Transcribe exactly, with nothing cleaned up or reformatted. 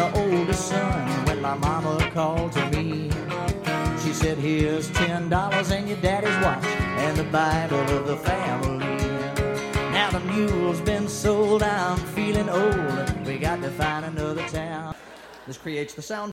the oldest son when my mama called to me. She said, here's ten dollars and your daddy's watch and the Bible of the family. Now the mule's been sold, I'm feeling old. We got to find another town. This creates the sound